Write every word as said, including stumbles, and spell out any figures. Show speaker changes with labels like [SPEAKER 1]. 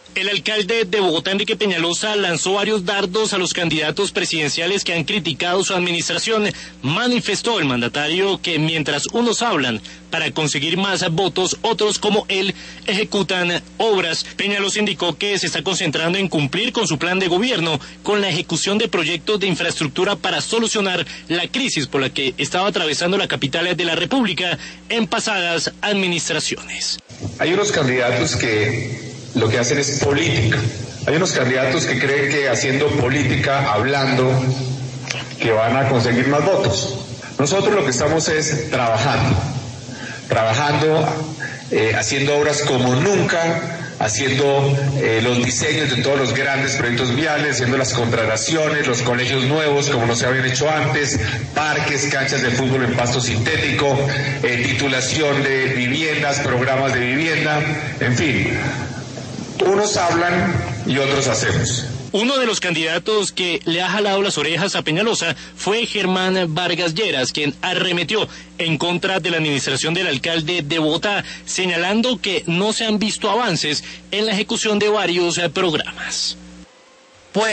[SPEAKER 1] El alcalde de Bogotá, Enrique Peñalosa, lanzó varios dardos a los candidatos presidenciales que han criticado su administración. Manifestó el mandatario que mientras unos hablan para conseguir más votos, otros como él ejecutan obras. Peñalosa indicó que se está concentrando en cumplir con su plan de gobierno, con la ejecución de proyectos de infraestructura para solucionar la crisis por la que estaba atravesando la capital de la República en pasadas administraciones.
[SPEAKER 2] Hay unos candidatos que lo que hacen es política. Hay unos candidatos que creen que haciendo política, hablando, que van a conseguir más votos. Nosotros lo que estamos es trabajando, trabajando, eh, haciendo obras como nunca, haciendo eh, los diseños de todos los grandes proyectos viales, haciendo las contrataciones, los colegios nuevos como no se habían hecho antes, parques, canchas de fútbol en pasto sintético, eh, titulación de viviendas, programas de vivienda, en fin. Unos hablan y otros hacemos.
[SPEAKER 1] Uno de los candidatos que le ha jalado las orejas a Peñalosa fue Germán Vargas Lleras, quien arremetió en contra de la administración del alcalde de Bogotá, señalando que no se han visto avances en la ejecución de varios programas.